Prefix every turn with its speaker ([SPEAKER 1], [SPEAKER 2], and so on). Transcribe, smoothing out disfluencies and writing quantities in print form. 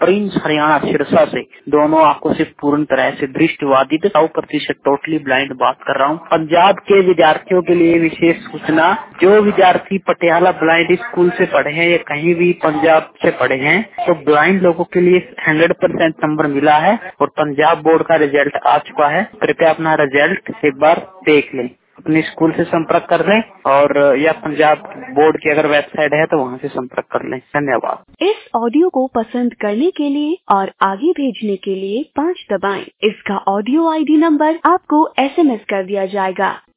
[SPEAKER 1] Prince Haryana Sirsa से दोनों आंखों से पूर्ण तरह से दृष्टिबाधित 100% टोटली ब्लाइंड बात कर रहा हूँ। पंजाब के विद्यार्थियों के लिए विशेष सूचना, जो विद्यार्थी पटियाला ब्लाइंड स्कूल से पढ़े हैं या कहीं भी पंजाब से पढ़े हैं तो ब्लाइंड लोगों के लिए 100% नंबर मिला है और पंजाब बोर्ड का रिजल्ट आ चुका है। कृपया अपना रिजल्ट एक बार देख लें, अपने स्कूल से संपर्क कर लें और या पंजाब बोर्ड की अगर वेबसाइट है तो वहाँ से संपर्क कर लें। धन्यवाद।
[SPEAKER 2] इस ऑडियो को पसंद करने के लिए और आगे भेजने के लिए 5 दबाएं। इसका ऑडियो ID नंबर आपको SMS कर दिया जाएगा।